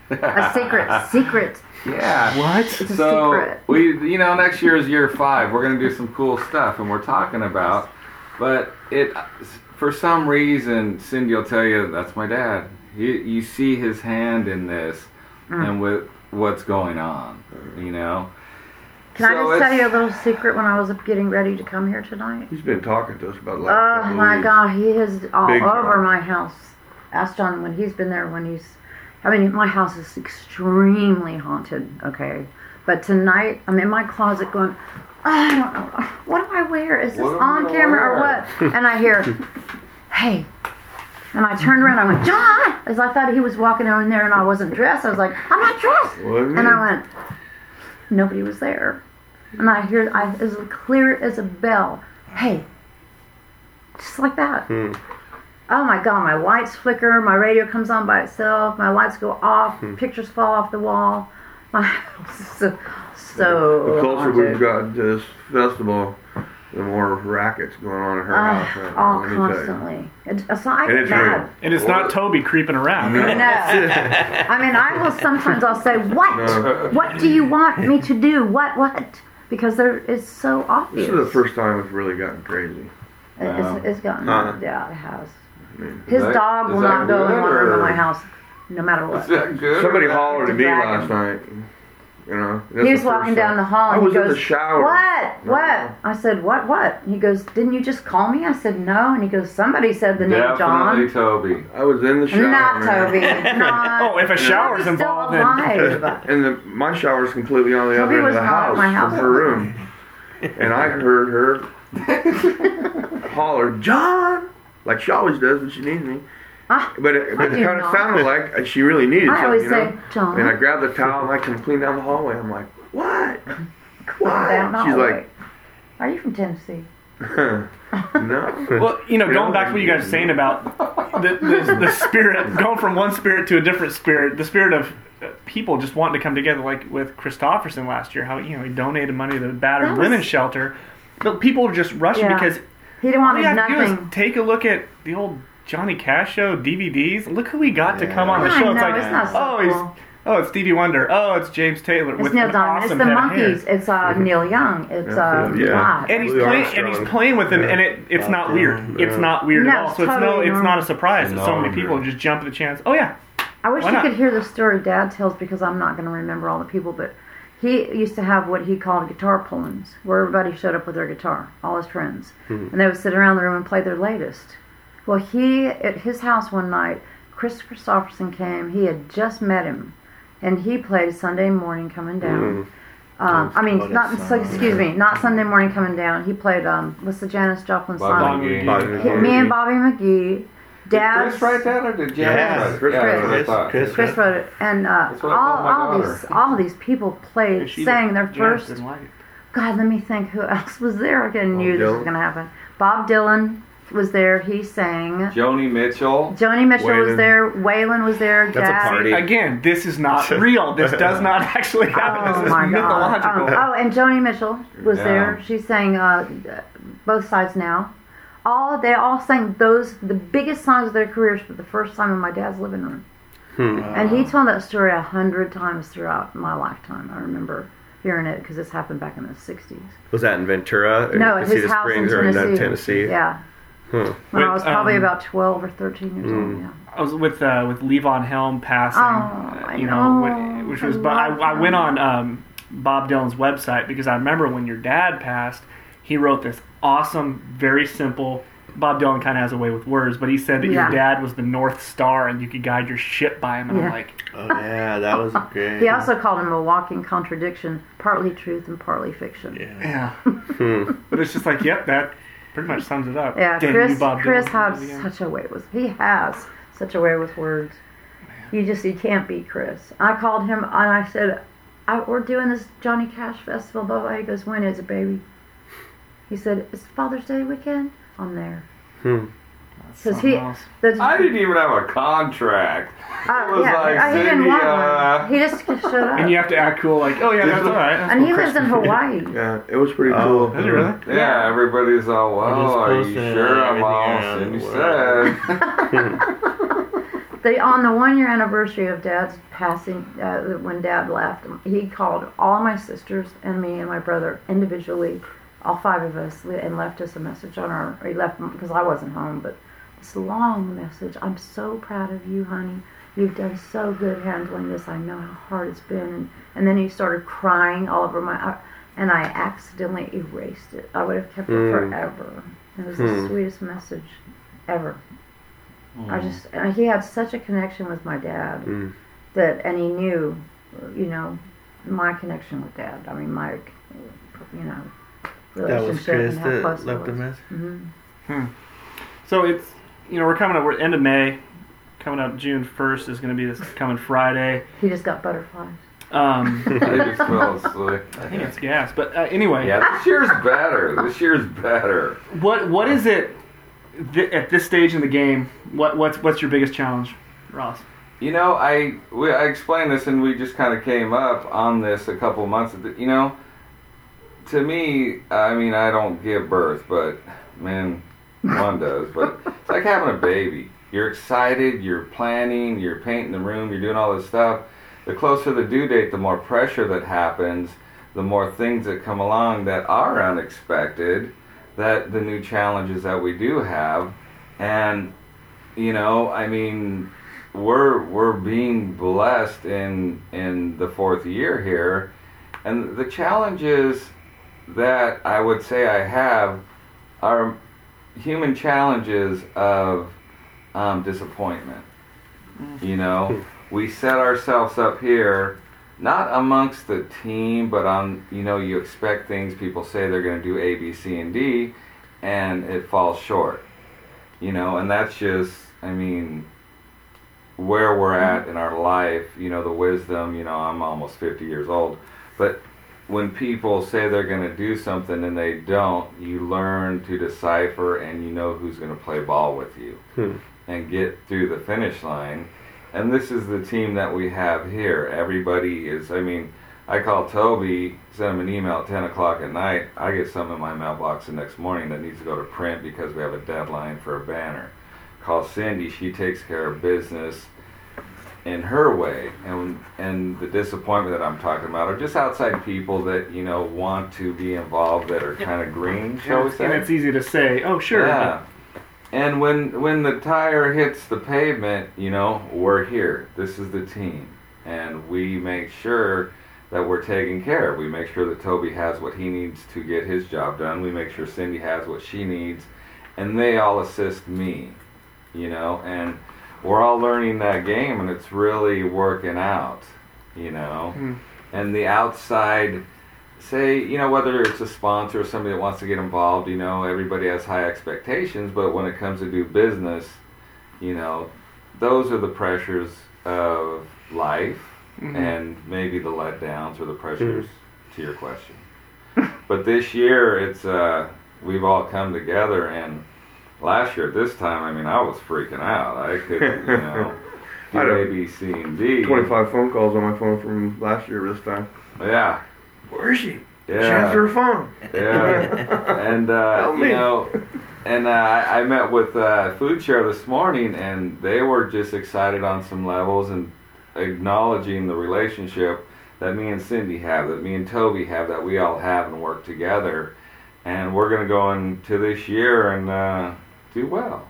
A secret. Yeah. What? It's a So secret. next year is year 5. We're going to do some cool stuff, and we're talking about. But for some reason, Cindy will tell you that's my dad. You see his hand in this, and with what's going on, Can I just tell you a little secret? When I was getting ready to come here tonight. He's been talking to us about the last couple of my weeks. God, he is all Big over time. my house. Ask John when he's been there. My house is extremely haunted. Okay, but tonight I'm in my closet going, I don't know, what do I wear? Is this What am on I camera or wear? what? And I hear, hey. And I turned around, I went, John! As I thought he was walking over in there and I wasn't dressed. I was like, I'm not dressed! What do you And mean? I went, nobody was there. And I hear, as clear as a bell, hey. Just like that. Oh my God, my lights flicker, my radio comes on by itself, my lights go off, pictures fall off the wall. My house is so The closer haunted. we've gotten to this festival, the more rackets going on in her house right now. Oh, let me tell you. constantly. It's I And get it's mad. real. And it's not Toby creeping around. No. I mean, I will sometimes I'll say, what? No. What do you want me to do? What? Because there is so obvious. This is the first time it's really gotten crazy. It's gotten, yeah, it has. I mean, His that- dog is will that not go in good, one room of or- my house, no matter what. Is that good? somebody or bad? hollered at me Dragon. last night. You know, He was walking down the hall and I was he goes, in the shower. What? No. What? I said, what? He goes, didn't you just call me? I said, no. And he goes, somebody said the name Definitely John. Toby. I was in the shower. Not man. Toby. Not. Oh, if a shower's Toby's still involved, then alive. And my shower's completely on the Toby other end was of the not at house my house. from her room. And I heard her holler, John! Like she always does when she needs me. Ah, But it I kind do of not. sounded like she really needed I something, always you say, know? John. And I grabbed the towel and I come clean down the hallway. I'm like, what? Down What? She's hallway. like, Are you from Tennessee? no. well, going back to what you guys were saying about the spirit, going from one spirit to a different spirit, the spirit of people just wanting to come together, like with Christofferson last year, how he donated money to the battered That was- women's shelter, but people were just rushing Yeah. because He didn't all want you have to do nothing. is take a look at the old Johnny Cash show DVDs. Look who we got to come on the I show. know, It's like, it's not so cool. it's Stevie Wonder. Oh, it's James Taylor It's with Neil an Diamond. awesome It's the head of hair. Monkees. It's Neil Young. It's Yeah. And he's Louis playing, Armstrong. with them, Yeah. and it's not weird. Yeah. It's not weird No, at all. it's So totally it's not normal. a surprise that so many Normal. people just jump at the chance. Oh yeah, I wish Why you not? could hear the story Dad tells because I'm not going to remember all the people, but he used to have what he called guitar pull-ins, where everybody showed up with their guitar, all his friends, and they would sit around the room and play their latest. Well, at his house one night, Chris Christopherson came. He had just met him, and he played Sunday Morning Coming Down. I mean, What a not song. excuse me, not Sunday Morning Coming Down. He played what's the Janis Joplin Bobby song? McGee. Me and Bobby McGee. Did Dad's Chris write that or did James Yeah, write it? Chris Yeah, wrote that's what I it. thought. Chris wrote it, and That's what I told my daughter. all these people played, sang their first. didn't like it. God, let me think who else was there. I knew this was Dylan. going to happen. Bob Dylan was there. He sang. Joni Mitchell. Joni Mitchell was Waylon. there. Waylon was there. That's a Dad. party. Again, this is not real. This does not actually happen. Oh This is my God. mythological. And Joni Mitchell was Yeah. there. She sang Both Sides Now. They all sang the biggest songs of their careers for the first time in my dad's living room. And he told that story 100 times throughout my lifetime. I remember hearing it because this happened back in the 60s. Was that in Ventura? No, at his Cedar house in Springs or in Tennessee. Tennessee? Yeah. Hmm. When I With, was probably um, about 12 or 13 years old. Yeah. I was with Levon Helm passing, Oh, I you know. know, which was. I But love I went him. on Bob Dylan's website because I remember when your dad passed, he wrote this awesome, very simple. Bob Dylan kind of has a way with words, but he said that Yeah. your dad was the North Star and you could guide your ship by him. And Yeah. I'm like, Oh yeah, that was great. He also called him a walking contradiction, partly truth and partly fiction. Yeah. yeah. But it's just like, yep, that pretty much sums it up. Yeah, Damn Chris. you, Bob Chris Dylan. has Again. such a way with. He has such a way with words. You can't beat Chris. I called him and I said, "We're doing this Johnny Cash festival." Blah blah. He goes, "When is it, baby?" He said, "It's Father's Day weekend." I'm there. Because Something else. I didn't even have a contract. It was like, he didn't Cindy, want one. He just showed up. And you have to act cool, like, oh yeah, that's all right. That's And cool, he Chris. lives in Hawaii. Yeah, it was pretty Oh, cool. Is it really? Yeah, everybody's all, I'm just well, are you posting sure I'm everything all around Cindy the said? On the 1 year anniversary of Dad's passing, when Dad left, he called all my sisters and me and my brother individually, all 5 of us, and left us a message on our. He left because I wasn't home, but this long message. I'm so proud of you, honey. You've done so good handling this. I know how hard it's been. And then he started crying all over my. And I accidentally erased it. I would have kept it forever. It was the sweetest message ever. He had such a connection with my dad and he knew, my connection with Dad. I mean, my, That was relationship Chris and how close that it left the was. message. So it's, we're coming up, we're end of May. Coming up June 1st is going to be this coming Friday. He just got butterflies. I just fell asleep. I think it's gas. But anyway, Yeah, this year's better. This year's better. what is it at this stage in the game? What's your biggest challenge, Ross? you know, I explained this, and we just kind of came up on this a couple of months ago. You know, to me, I mean, I don't give birth, but man, one does. But it's like having a baby. You're excited, you're planning, you're painting the room, you're doing all this stuff. The closer the due date, the more pressure that happens, the more things that come along that are unexpected, that the new challenges that we do have. And, you know, I mean, we're being blessed in the 4th year here. And the challenges that I would say I have are human challenges of disappointment. You know, we set ourselves up here, not amongst the team, but on, you know, you expect things, people say they're going to do A, B, C, and D, and it falls short. You know, and that's just, I mean, where we're at in our life, you know, the wisdom, you know, I'm almost 50 years old, but when people say they're going to do something and they don't, you learn to decipher, and you know who's going to play ball with you and get through the finish line. And this is the team that we have here. Everybody is, I mean, I call Toby, send him an email at 10 o'clock at night. I get something in my mailbox the next morning that needs to go to print because we have a deadline for a banner. Call Cindy, she takes care of business in her way. And the disappointment that I'm talking about are just outside people that, you know, want to be involved, that are kind of green, shall we say. And it's easy to say, oh, sure. Yeah. And when the tire hits the pavement, you know, we're here. This is the team. And we make sure that we're taken care of. We make sure that Toby has what he needs to get his job done. We make sure Cindy has what she needs. And they all assist me, you know. And we're all learning that game, and it's really working out, you know. And the outside, say, you know, whether it's a sponsor or somebody that wants to get involved, you know, everybody has high expectations, but when it comes to do business, you know, those are the pressures of life and maybe the letdowns or the pressures to your question. But this year, it's we've all come together, and last year at this time, I mean, I was freaking out. I couldn't, you know, do A, B, C, and D. 25 phone calls on my phone from last year this time. Yeah. Where is she? Yeah. She answered her phone. Yeah. And, you know, and I met with Food Share this morning, and they were just excited on some levels and acknowledging the relationship that me and Cindy have, that me and Toby have, that we all have and work together. And we're going to go into this year and do well.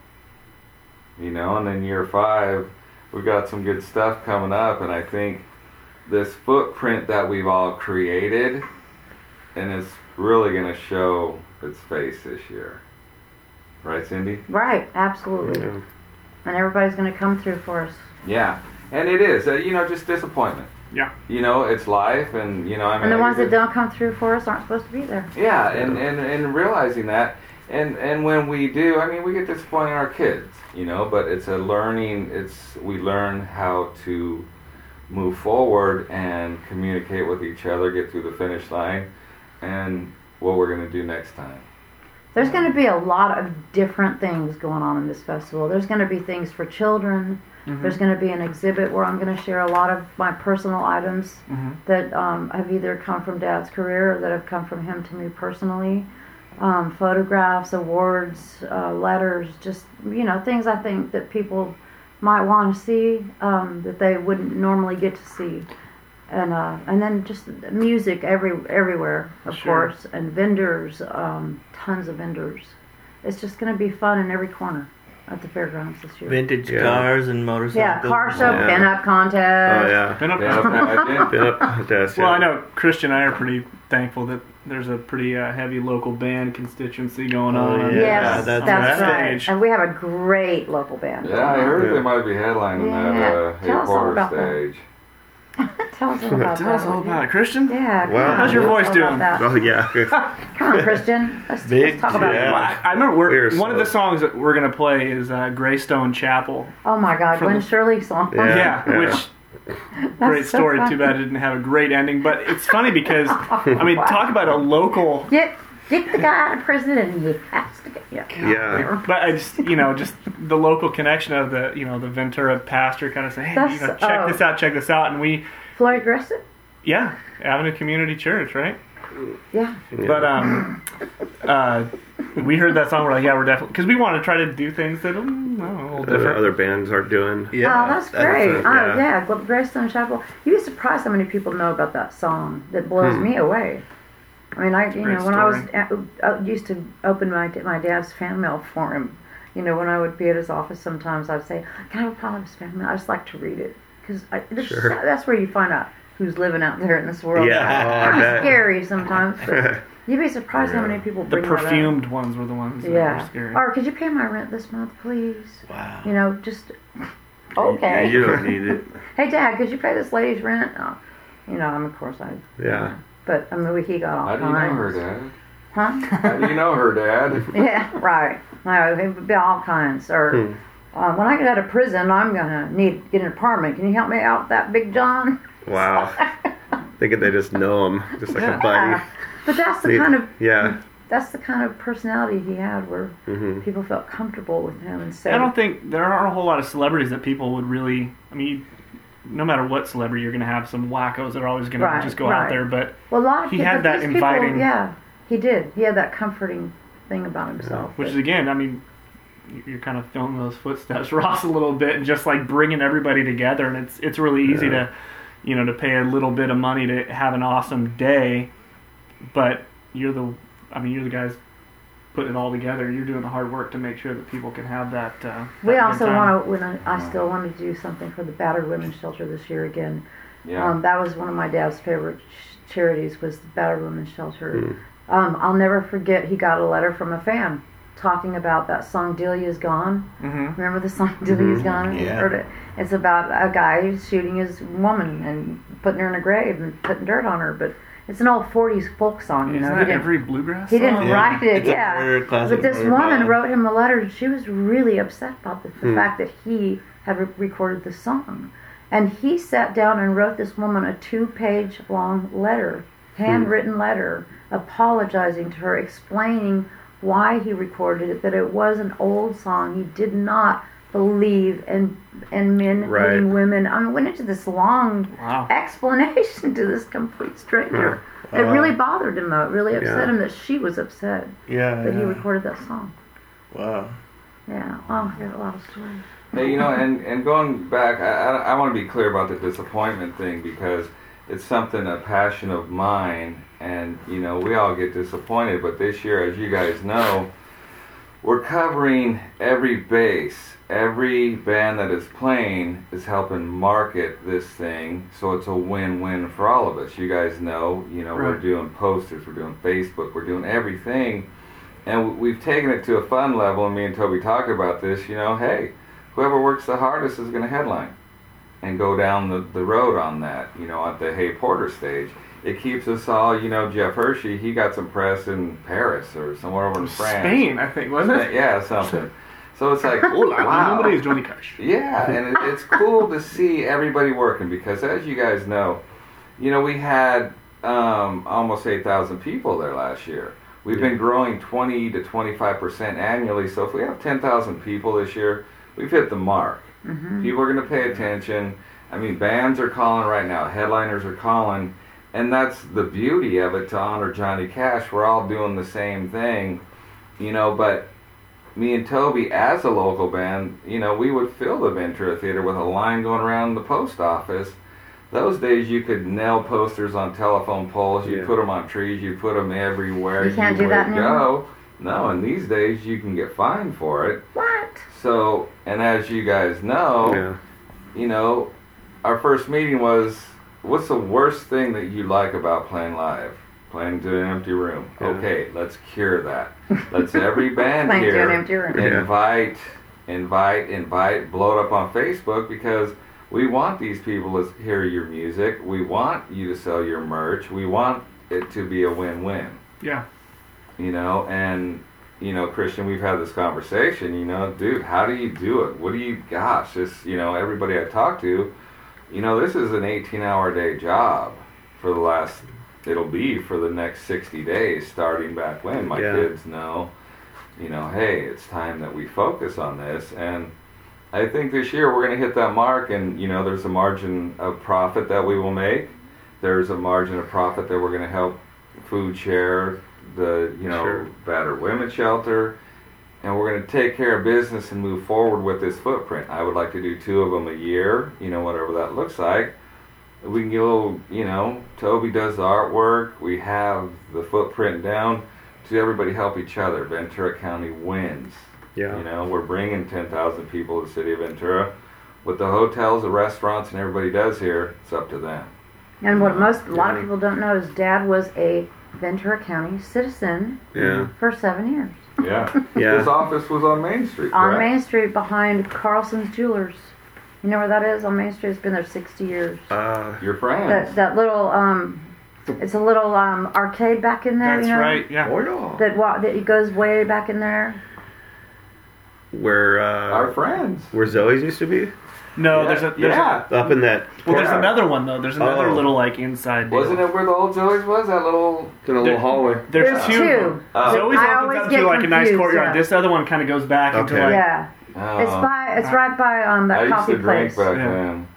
You know, and then year 5, we've got some good stuff coming up, and I think this footprint that we've all created, and it's really going to show its face this year. Right, Cindy? Right, absolutely. Yeah. And everybody's going to come through for us. Yeah, and it is, you know, just disappointment. Yeah. You know, it's life, and, you know, I mean... And the ones that don't come through for us aren't supposed to be there. Yeah, and realizing that, and when we do, I mean, we get disappointed in our kids, you know, but it's a learning, we learn how to move forward and communicate with each other, get through the finish line, and what we're going to do next time. There's going to be a lot of different things going on in this festival. There's going to be things for children. There's going to be an exhibit where I'm going to share a lot of my personal items that have either come from Dad's career or that have come from him to me personally. Photographs, awards, letters, just, you know, things I think that people might want to see that they wouldn't normally get to see. And then just music everywhere, of course, and vendors, tons of vendors. It's just going to be fun in every corner at the fairgrounds this year. Vintage cars and motorcycles. Yeah, car show, pin-up contest. Oh, yeah. Pin-up contest. Well, I know Christian and I are pretty thankful that there's a pretty heavy local band constituency going on. Yes, that's right. Stage. And we have a great local band. Yeah, I heard they might be headlining that Tell us all headquarters about that. stage. Tell us all about that. Tell us all about it, Christian. Yeah. Well, how's your tell us voice all doing? about that. Oh, yeah. Come on, Christian. Let's talk about it. Well, I remember one of the so- songs that we're going to play is Greystone Chapel. Oh my God, From Gwen the- Shirley song. Yeah, which... That's Great so story. funny. Too bad it didn't have a great ending. But it's funny because, I mean, talk about a local... Get the guy out of prison and he has to get... Yeah. But I just, just the local connection of the, the Ventura pastor kind of saying, hey, check this out. And we... Floyd Gressett? Yeah. Avenue Community Church, right? Yeah. But we heard that song. We're like, yeah, we're definitely... Because we want to try to do things that are a little different. Other bands are doing. Yeah. Oh, that's great. Greystone Chapel. You'd be surprised how many people know about that song. That blows me away. I mean, when I used to open my dad's fan mail for him, when I would be at his office sometimes, I'd say, can I have a pile of his fan mail? I just like to read it. Because that's where you find out who's living out there in this world. Yeah. It's scary sometimes, but you'd be surprised how many people bring the perfumed ones were the ones that were scary. Or, could you pay my rent this month, please? Wow. Just... Okay. You don't need it. Hey, Dad, could you pay this lady's rent? Oh, of course I... Yeah. But, I mean, he got all kinds. How do you know her, Dad? Huh? How do you know her, Dad? Yeah, right. No, it would be all kinds. Or, when I get out of prison, I'm going to need to get an apartment. Can you help me out with that, Big John? Wow. Thinking they just know him, just like a buddy. But that's the kind of... Yeah. That's the kind of personality he had where people felt comfortable with him and said... I don't think... There aren't a whole lot of celebrities that people would really... I mean... No matter what celebrity, you're going to have some wackos that are always going to just go out there. But a lot of he had that inviting... People, yeah, he did. He had that comforting thing about himself. Which is, again, I mean, you're kind of filling those footsteps, Ross, a little bit, and just like bringing everybody together. And it's really easy to, to pay a little bit of money to have an awesome day. But you're the guys putting it all together. You're doing the hard work to make sure that people can have that. We also want to. I still want to do something for the battered women's shelter this year again. Yeah. That was one of my dad's favorite charities, was the battered women's shelter. I'll never forget. He got a letter from a fan talking about that song "Delia's Gone." Remember the song "Delia's Gone"? Yeah. Heard it. It's about a guy shooting his woman and putting her in a grave and putting dirt on her, but. It's an old 40s folk song, Isn't that every bluegrass He song? didn't write it, But this woman wrote him a letter, and she was really upset about the fact that he had recorded the song. And he sat down and wrote this woman a 2-page long letter, handwritten letter, apologizing to her, explaining why he recorded it, that it was an old song. He did not believe in men hating women. I mean, went into this long explanation to this complete stranger. It really bothered him, though. It really upset him that she was upset that he recorded that song. Wow. Yeah. Oh, I got a lot of stories. Hey, and going back, I want to be clear about the disappointment thing, because it's something, a passion of mine, and, we all get disappointed, but this year, as you guys know, we're covering every base. Every band that is playing is helping market this thing, so it's a win-win for all of us. You guys know, we're doing posters, we're doing Facebook, we're doing everything, and we've taken it to a fun level, and me and Toby talk about this, hey, whoever works the hardest is going to headline and go down the road on that, at the Hey Porter stage. It keeps us all, Jeff Hershey, he got some press in Paris or somewhere over in France. Spain, I think, wasn't it? Yeah, something. So it's like, wow. Nobody is Johnny Cash. Yeah, and it's cool to see everybody working, because as you guys know, we had almost 8,000 people there last year. We've been growing 20 to 25% annually, so if we have 10,000 people this year, we've hit the mark. People are going to pay attention. I mean, bands are calling right now, headliners are calling, and that's the beauty of it, to honor Johnny Cash. We're all doing the same thing, but me and Toby, as a local band, we would fill the Ventura Theater with a line going around the post office. Those days you could nail posters on telephone poles, you put them on trees, you put them everywhere. You can't do that now? No, and these days you can get fined for it. What? So, and as you guys know, our first meeting was, what's the worst thing that you like about playing live? Playing to an empty room. Okay, let's cure that. Let's every band Playing here to an empty room. invite, blow it up on Facebook, because we want these people to hear your music. We want you to sell your merch. We want it to be a win-win. Yeah. And Christian, we've had this conversation, dude, how do you do it? What do you, everybody I talk to, this is an 18-hour day job it'll be for the next 60 days, starting back when. My kids know, hey, it's time that we focus on this. And I think this year we're going to hit that mark, and there's a margin of profit that we will make. There's a margin of profit that we're going to help Food Share, the Sure. battered women's shelter, and we're going to take care of business and move forward with this footprint. I would like to do 2 of them a year, whatever that looks like. We can get a little, Toby does the artwork. We have the footprint down. To everybody help each other. Ventura County wins. Yeah. We're bringing 10,000 people to the city of Ventura. With the hotels, the restaurants, and everybody does here, it's up to them. And what a lot of people don't know is Dad was a Ventura County citizen Yeah. for 7 years. Yeah. Yeah. His office was on Main Street. On correct? Main Street behind Carlson's Jewelers. You know where that is on Main Street? It's been there 60 years. Your friends. That little, it's a little arcade back in there, That's right. Yeah. Oh, yeah. that goes way back in there. Where Our friends. where Zoe's used to be? No, there's Up in that. there's another one though. There's another Oh. little like inside deal. Wasn't it where the old Joey's was? That little. It's in a little hallway. There's two. of them. Oh. Zoe's I opens always up get to like a nice confused, courtyard. yeah. This other one kind of goes back into Okay. like Yeah. Oh. It's right by I that used coffee to drink place. back Yeah. then.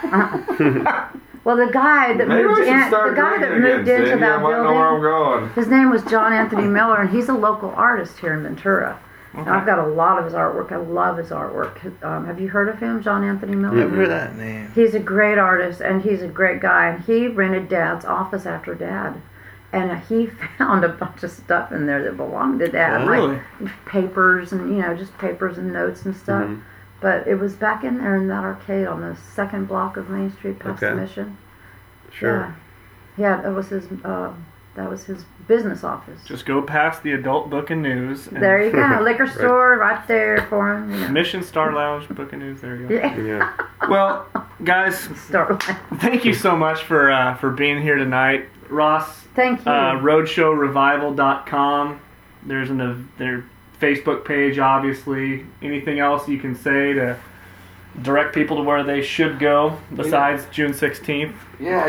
Well, the guy that Maybe moved I should in, start the guy that drinking moved again, into Cindy. I that might know where I'm building, going. his name was John Anthony Miller, and he's a local artist here in Ventura. And I've got a lot of his artwork. I love his artwork. Have you heard of him, John Anthony Miller? I've heard that name. He's a great artist, and he's a great guy. And he rented Dad's office after Dad, and he found a bunch of stuff in there that belonged to Dad, Really? like papers and just papers and notes and stuff. Mhm. But it was back in there in that arcade on the second block of Main Street, past Okay. the Mission. Sure. Yeah, it was his. That was his business office. just go past the Adult Book and News. And There you go, liquor store right there for him. Mission Star Lounge Book and News. There you go. Yeah, Yeah. Well, guys, Starlight. thank you so much for being here tonight, Ross. Thank you. Roadshowrevival.com. There's their Facebook page, obviously. Anything else you can say to direct people to where they should go besides June 16th? Yeah,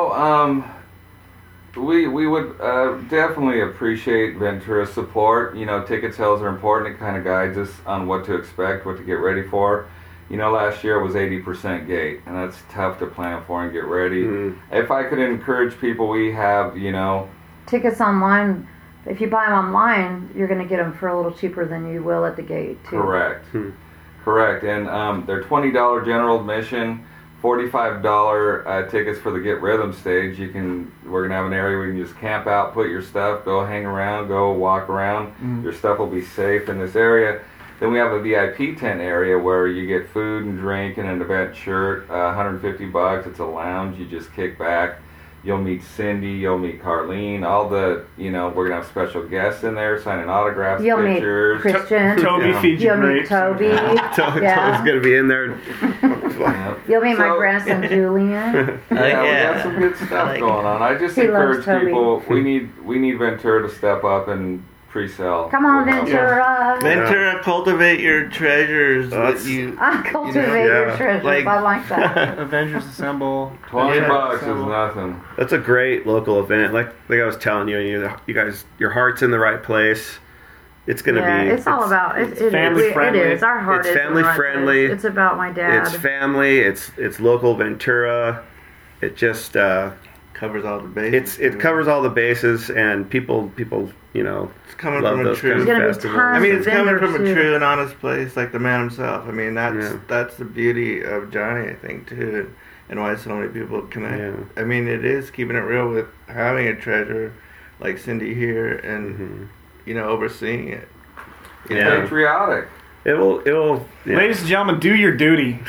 we would definitely appreciate Ventura's support. Ticket sales are important. It kind of guides us on what to expect, what to get ready for. Last year was 80% gate, and that's tough to plan for and get ready. If I could encourage people, we have, Tickets online. If you buy them online, you're going to get them for a little cheaper than you will at the gate, too. Correct. And they're $20 general admission, $45 tickets for the Get Rhythm stage. We're gonna have an area where you can just camp out, put your stuff, go hang around, go walk around. Your stuff will be safe in this area. Then we have a VIP tent area where you get food and drink and an event shirt, $150. It's a lounge. You just kick back. You'll meet Cindy. You'll meet Carlene. All the, we're gonna have special guests in there signing autographs, You'll pictures. meet Christian. Toby feeds you You'll meet grapes. Toby. Toby's Yeah. gonna be in there. Yeah. You'll meet my So- grandson Julian. Yeah, we got some good stuff going on. I just He loves encourage Toby. people. We need Ventura to step up and pre-sell. Come on, We'll help. Ventura. Ventura, cultivate your treasures That's- that you. I cultivate your Yeah. treasures. Like- I like that. Avengers Assemble. $20 is So- nothing. That's a great local event. Like I was telling you guys, your heart's in the right place. It's gonna Yeah, be. it's all about it. It family is. friendly. It is. Our heart It's is in family the right friendly. place. It's about my dad. It's family. It's local Ventura. It just Covers all the bases. it covers all the bases, and people It's coming love from a those true. kinds There's of gonna be festivals. tons I mean, it's coming vendors, from a too. true and honest place, like the man himself. I mean, Yeah. that's the beauty of Johnny, I think, too, and why so many people connect. Yeah. I mean, it is keeping it real with having a treasure like Cindy here, and overseeing it. Yeah. Patriotic. It will. Yeah. Ladies and gentlemen, do your duty.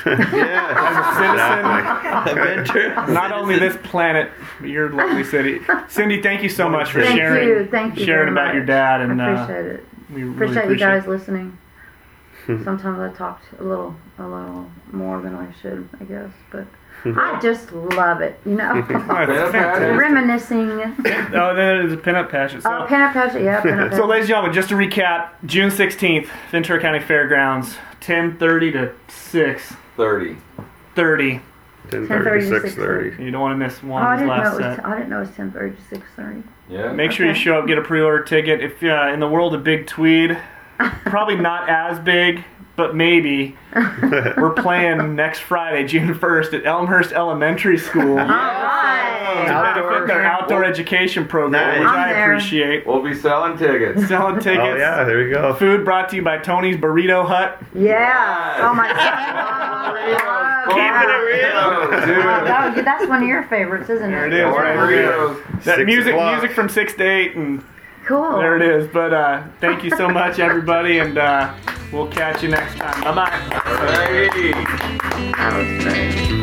Yeah. As a citizen, not only this planet, but your lovely city. Cindy, thank you so much for Thank sharing you. Thank you sharing very about your much. dad, and I appreciate it. we really Appreciate you guys listening. Sometimes I talked a little more than I should, I guess, but I just love it. Oh, it's fantastic. Reminiscing. Oh, then it's a pinup passion. So, Oh, Pinup Pageant, yeah, Pinup so, ladies and gentlemen, just to recap, June 16th, Ventura County Fairgrounds, 10:30 to 6:30. 10:30 to 10:30 to 6:30. You don't want to miss Oh, one I of these didn't know last it was. set. I didn't know it was 10:30 to 6:30. Yeah. Make sure you Okay. show up, get a pre-order ticket. If in the world of Big Tweed, probably not as big, but maybe. We're playing next Friday, June 1st, at Elmhurst Elementary School. Alright. To benefit their outdoor education program, which I'm I there. appreciate. We'll be selling tickets. Selling tickets. Oh yeah, there we go. Food brought to you by Tony's Burrito Hut. Yeah. Oh my God. Keeping it real. Dude. That's one of your favorites, isn't it? There it is, right Burritos. That 6 music o'clock. from 6 to 8, and Cool. there it is. But thank you so much, everybody, and we'll catch you next time. Bye-bye. Hey. That was great.